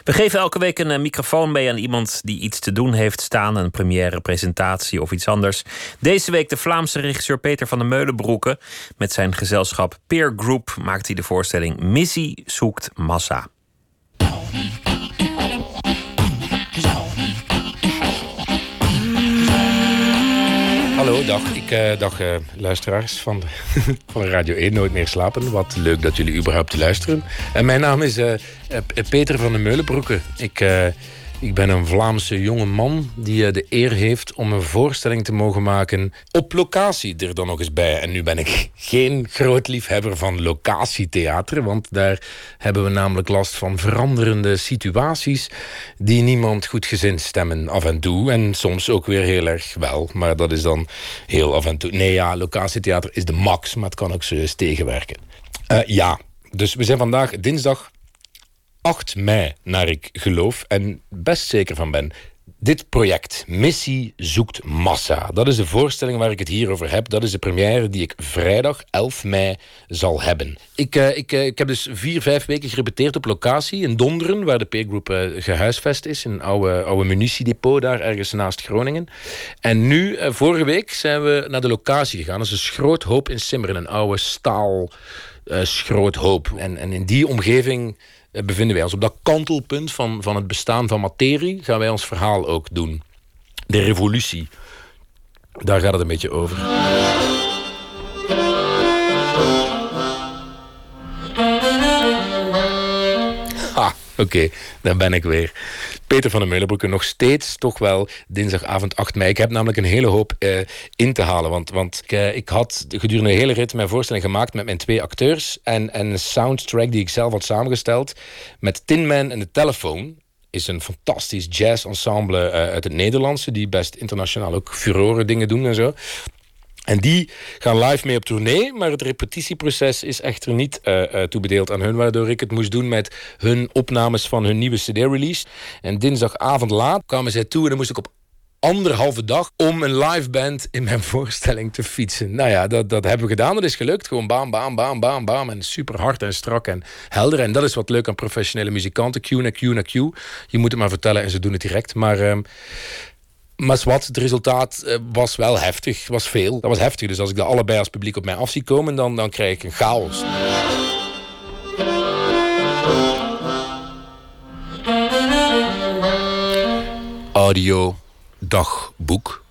We geven elke week een microfoon mee aan iemand die iets te doen heeft staan. Een première, presentatie of iets anders. Deze week de Vlaamse regisseur Peter van der Meulenbroeke. Met zijn gezelschap Peer Group maakt hij de voorstelling Missie zoekt massa. Hallo, dag luisteraars van Radio 1 Nooit meer slapen. Wat leuk dat jullie überhaupt luisteren. En mijn naam is Peter van der Meulenbroeke. Ik ben een Vlaamse jonge man die de eer heeft om een voorstelling te mogen maken op locatie er dan nog eens bij. En nu ben ik geen groot liefhebber van locatietheater, want daar hebben we namelijk last van veranderende situaties die niemand goedgezind stemmen af en toe. En soms ook weer heel erg wel, maar dat is dan heel af en toe. Nee ja, locatietheater is de max, maar het kan ook serieus tegenwerken. Dus we zijn vandaag dinsdag 8 mei, naar ik geloof en best zeker van ben. Dit project, Missie zoekt massa. Dat is de voorstelling waar ik het hier over heb. Dat is de première die ik vrijdag 11 mei zal hebben. Ik heb dus 4-5 weken gerepeteerd op locatie in Donderen, waar de P-groep gehuisvest is. Een oude munitiedepot daar, ergens naast Groningen. En nu, vorige week, zijn we naar de locatie gegaan. Dat is een schroothoop in Simmeren, een oude staal schroothoop. En in die omgeving bevinden wij ons. Op dat kantelpunt van het bestaan van materie gaan wij ons verhaal ook doen. De revolutie. Daar gaat het een beetje over. Oké, daar ben ik weer. Peter van der Meulenbroeke, nog steeds toch wel dinsdagavond 8 mei. Ik heb namelijk een hele hoop in te halen. Want ik had gedurende de hele rit mijn voorstelling gemaakt met mijn 2 acteurs. En een soundtrack die ik zelf had samengesteld met Tin Man en de Telefoon. Is een fantastisch jazz-ensemble uit het Nederlandse, die best internationaal ook furoren dingen doen en zo. En die gaan live mee op tournee, maar het repetitieproces is echter niet toebedeeld aan hun, waardoor ik het moest doen met hun opnames van hun nieuwe CD-release. En dinsdagavond laat kwamen zij toe en dan moest ik op 1,5 dag om een live band in mijn voorstelling te fietsen. Nou ja, dat hebben we gedaan, dat is gelukt. Gewoon bam, bam, bam, bam, bam. En super hard en strak en helder. En dat is wat leuk aan professionele muzikanten. Cue na cue na cue. Je moet het maar vertellen en ze doen het direct. Maar wat, het resultaat was wel heftig, was veel. Dat was heftig, dus als ik dat allebei als publiek op mij af zie komen, dan krijg ik een chaos. Audio dagboek.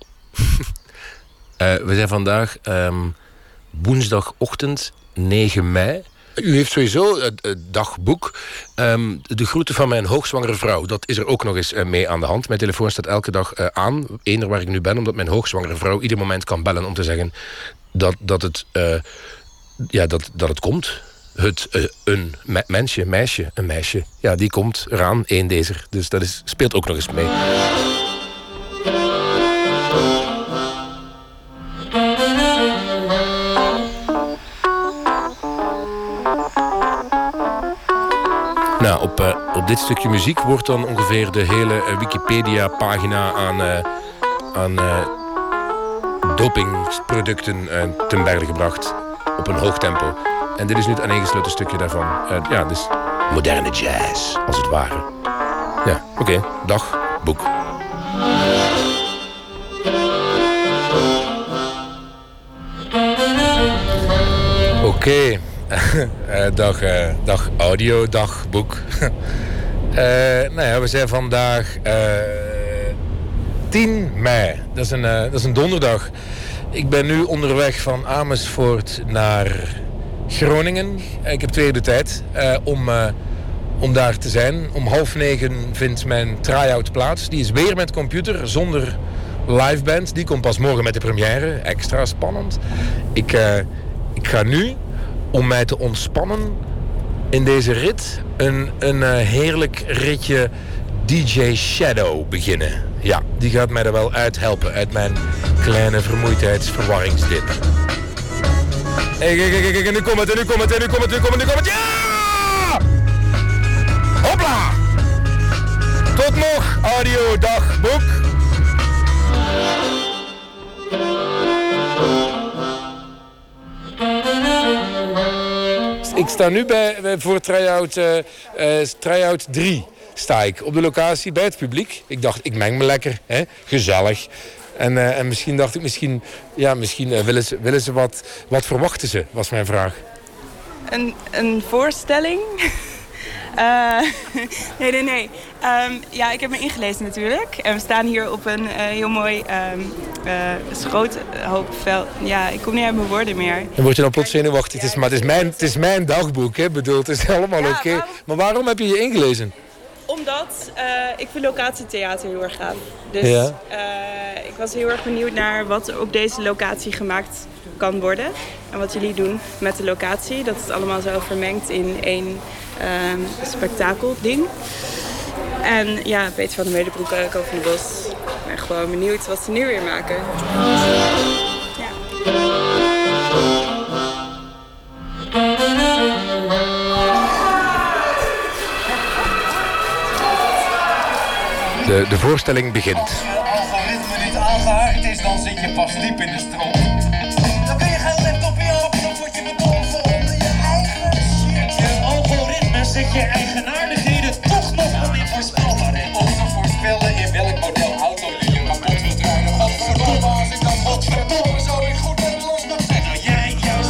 We zijn vandaag woensdagochtend 9 mei. U heeft sowieso het dagboek. De groeten van mijn hoogzwangere vrouw. Dat is er ook nog eens mee aan de hand. Mijn telefoon staat elke dag aan. Eender waar ik nu ben. Omdat mijn hoogzwangere vrouw ieder moment kan bellen om te zeggen dat het komt. Een meisje. Ja, die komt eraan. Eén deze. Dus dat speelt ook nog eens mee. Nou, op dit stukje muziek wordt dan ongeveer de hele Wikipedia-pagina aan dopingproducten ten berge gebracht op een hoog tempo. En dit is nu het aaneengesloten stukje daarvan. Dus moderne jazz, als het ware. Ja, oké. Dagboek. Oké. Dag audio, dagboek. We zijn vandaag 10 mei. Dat is een donderdag. Ik ben nu onderweg van Amersfoort naar Groningen. Ik heb 2 uur de tijd om daar te zijn. Om 8:30 vindt mijn try-out plaats. Die is weer met computer, zonder liveband. Die komt pas morgen met de première. Extra spannend. Ik ga nu, om mij te ontspannen in deze rit, een heerlijk ritje DJ Shadow beginnen. Ja, die gaat mij er wel uit helpen, uit mijn kleine vermoeidheidsverwarringsdip. Kijk, nu komt het. Ja! Hopla! Tot nog, audio dagboek. sta nu voor try-out 3 sta ik op de locatie bij het publiek. Ik dacht, ik meng me lekker, hè? Gezellig. En misschien dacht ik, misschien willen ze wat verwachten ze, was mijn vraag. Een voorstelling? Nee. Ja, ik heb me ingelezen natuurlijk. En we staan hier op een heel mooi schroothoopveld. Ja, ik kom niet uit mijn woorden meer. Dan word je dan plots zenuwachtig. Het is mijn dagboek, hè? Bedoel, het is allemaal oké. Maar waarom heb je je ingelezen? Omdat ik vind locatietheater heel erg gaaf. Dus ik was heel erg benieuwd naar wat er op deze locatie gemaakt kan worden. En wat jullie doen met de locatie. Dat het allemaal zo vermengt in één spektakelding. En ja, Peter van der Meulenbroek, Ko van de Bos. Ik ben gewoon benieuwd wat ze nu weer maken. Ja. De voorstelling begint. Als je algoritme niet aangehaakt is, dan zit je pas diep in de stroom. Dan kun je geen laptop meer open, dan word je bedolven onder je eigen shit. Je algoritme zet je eigenaardigheden toch nog onvoorspelbaar in. Om te voorspellen in welk model auto je kapot wilt rijden. Godverdomme, als ik dan godverdomme zo weer goed en los nog zeg. Nou jij juist.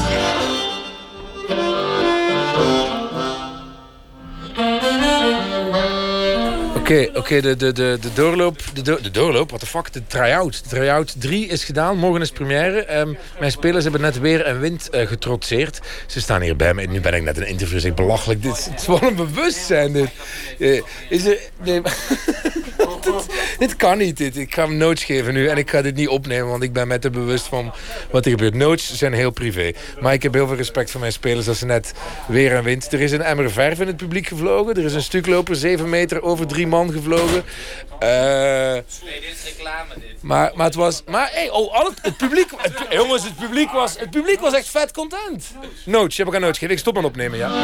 Oké, de doorloop, what the fuck, de try-out. De try-out 3 is gedaan, morgen is première. Mijn spelers hebben net weer en wind getrotseerd. Ze staan hier bij me, nu ben ik net een interview, zeg belachelijk. Het is wel een bewustzijn, dit. Nee, dit kan niet, dit. Ik ga hem notes geven nu en ik ga dit niet opnemen, want ik ben me te bewust van wat er gebeurt. Notes zijn heel privé, maar ik heb heel veel respect voor mijn spelers dat ze net weer en wind. Er is een emmer verf in het publiek gevlogen, er is een stukloper 7 meter over 3 man gevlogen. Nee, dit is reclame, dit. Maar het was... Maar hey, het publiek... Jongens, het publiek was echt vet content. Notes, je hebt ook een notes gegeven. Ik stop aan opnemen, ja.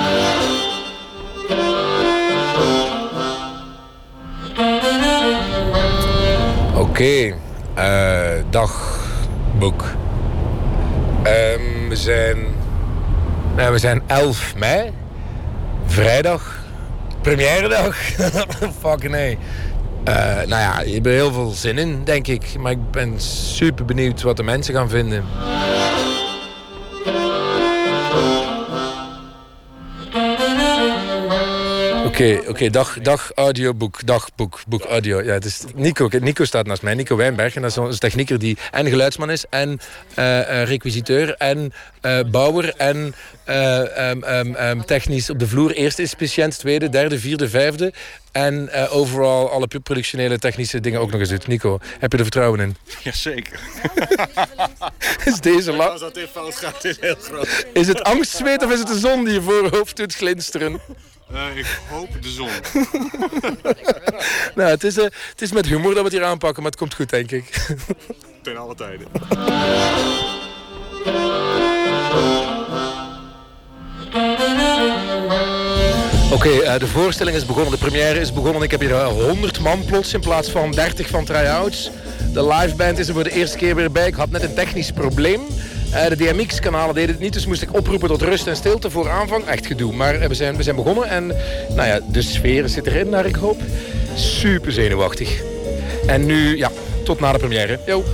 Oké. Dagboek. We zijn 11 mei. Vrijdag. Premièredag. Fucking nee. Nou ja, je hebt er heel veel zin in, denk ik. Maar ik ben super benieuwd wat de mensen gaan vinden. Oké, dag audioboek, boek audio. Ja, het is Nico staat naast mij, Nico Wijnberg. En dat is een technieker die en geluidsman is, en requisiteur, en bouwer, en technisch op de vloer. Eerste is patiënt, tweede, derde, vierde, vijfde. En overal alle productionele technische dingen ook nog eens doet. Nico, heb je er vertrouwen in? Jazeker. Is deze Als dat in fout gaat, is heel groot. Is het angstzweet of is het de zon die je voorhoofd doet glinsteren? Ik hoop de zon. Nou, het is met humor dat we het hier aanpakken, maar het komt goed, denk ik. Ten alle tijden. Oké, de voorstelling is begonnen, de première is begonnen. Ik heb hier 100 man plots in plaats van 30 van try-outs. De liveband is er voor de eerste keer weer bij. Ik had net een technisch probleem. De DMX-kanalen deden het niet, dus moest ik oproepen tot rust en stilte voor aanvang. Echt gedoe, maar we zijn begonnen en nou ja, de sfeer zit erin, naar ik hoop. Super zenuwachtig. En nu, ja, tot na de première. Yo.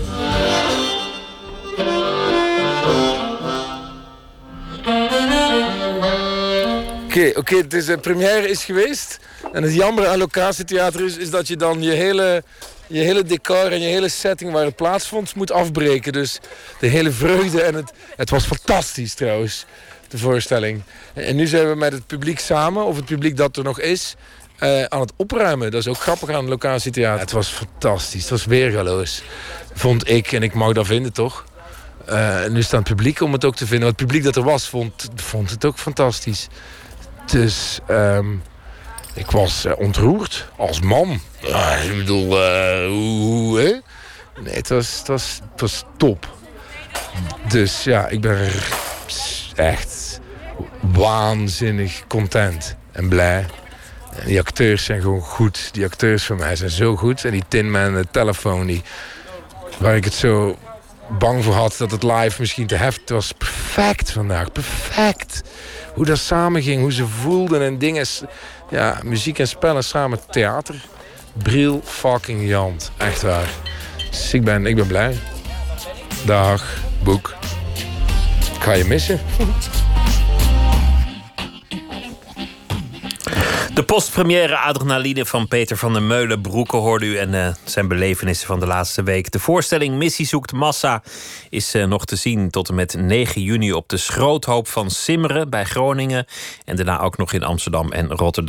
Oké, dus de première is geweest. En het jammer aan locatietheater is dat je dan je hele decor en je hele setting waar het plaatsvond moet afbreken. Dus de hele vreugde en het was fantastisch trouwens, de voorstelling. En nu zijn we met het publiek samen, of het publiek dat er nog is, aan het opruimen. Dat is ook grappig aan locatietheater. Het was fantastisch, het was weergaloos, vond ik. En ik mag dat vinden, toch? Nu staat het publiek om het ook te vinden. Het publiek dat er was, vond het ook fantastisch. Dus ik was ontroerd als man. Ik bedoel, hoe, hè? Nee, het was top. Dus ja, ik ben echt waanzinnig content en blij. En die acteurs zijn gewoon goed. Die acteurs van mij zijn zo goed. En die Tin Man, de telefoon, waar ik het zo bang voor had dat het live misschien te heftig was. Perfect vandaag, perfect. Hoe dat samen ging, hoe ze voelden en dingen. Ja, muziek en spellen samen, theater. Briel fucking Jant, echt waar. Dus ik ben blij. Dag, Boek. Ik ga je missen. De postpremière Adrenaline van Peter van der Meulen-Broeke hoorde u en zijn belevenissen van de laatste week. De voorstelling Missie zoekt massa is nog te zien tot en met 9 juni op de Schroothoop van Simmeren bij Groningen. En daarna ook nog in Amsterdam en Rotterdam.